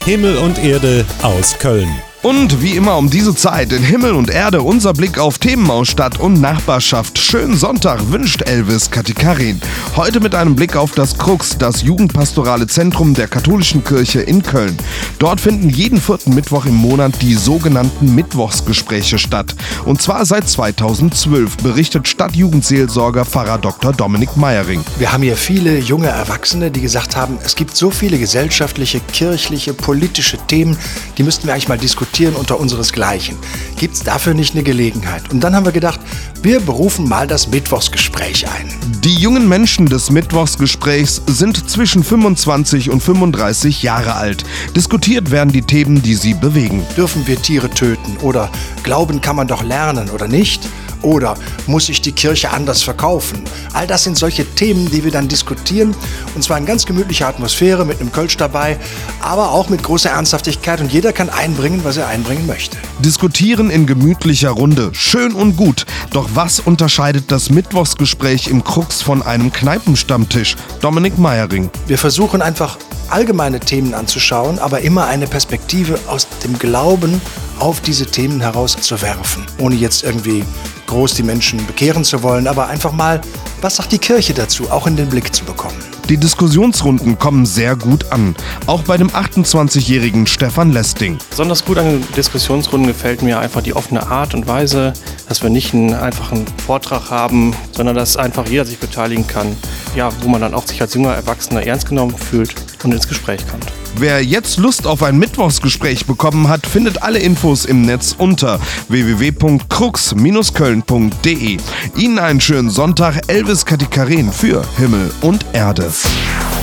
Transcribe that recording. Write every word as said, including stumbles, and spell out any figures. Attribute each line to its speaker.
Speaker 1: Himmel und Erde aus Köln.
Speaker 2: Und wie immer um diese Zeit in Himmel und Erde unser Blick auf Themen aus Stadt und Nachbarschaft. Schönen Sonntag wünscht Elvis Katikarin. Heute mit einem Blick auf das Krux, das Jugendpastorale Zentrum der Katholischen Kirche in Köln. Dort finden jeden vierten Mittwoch im Monat die sogenannten Mittwochsgespräche statt. Und zwar seit zweitausendzwölf, berichtet Stadtjugendseelsorger Pfarrer Doktor Dominik Meyering.
Speaker 3: Wir haben hier viele junge Erwachsene, die gesagt haben, es gibt so viele gesellschaftliche, kirchliche, politische Themen, die müssten wir eigentlich mal diskutieren unter unseresgleichen. Gibt es dafür nicht eine Gelegenheit? Und dann haben wir gedacht, wir berufen mal das Mittwochsgespräch ein.
Speaker 2: Die jungen Menschen des Mittwochsgesprächs sind zwischen fünfundzwanzig und fünfunddreißig Jahre alt. Diskutiert werden die Themen, die sie bewegen.
Speaker 3: Dürfen wir Tiere töten? Oder Glauben kann man doch lernen oder nicht? Oder muss sich die Kirche anders verkaufen? All das sind solche Themen, die wir dann diskutieren. Und zwar in ganz gemütlicher Atmosphäre, mit einem Kölsch dabei, aber auch mit großer Ernsthaftigkeit. Und jeder kann einbringen, was er einbringen möchte.
Speaker 2: Diskutieren in gemütlicher Runde. Schön und gut. Doch was unterscheidet das Mittwochsgespräch im Krux von einem Kneipenstammtisch? Dominik Meyering.
Speaker 3: Wir versuchen einfach allgemeine Themen anzuschauen, aber immer eine Perspektive aus dem Glauben auf diese Themen herauszuwerfen. Ohne jetzt irgendwie groß die Menschen bekehren zu wollen, aber einfach mal, was sagt die Kirche dazu, auch in den Blick zu bekommen.
Speaker 2: Die Diskussionsrunden kommen sehr gut an, auch bei dem achtundzwanzigjährigen Stefan Lesting.
Speaker 4: Besonders gut an Diskussionsrunden gefällt mir einfach die offene Art und Weise, dass wir nicht einen einfachen Vortrag haben, sondern dass einfach jeder sich beteiligen kann, ja, wo man dann auch sich als junger Erwachsener ernst genommen fühlt und ins Gespräch kommt.
Speaker 2: Wer jetzt Lust auf ein Mittwochsgespräch bekommen hat, findet alle Infos im Netz unter w w w punkt krux Bindestrich köln punkt d e. Ihnen einen schönen Sonntag, Elvis Katikarin für Himmel und Erde.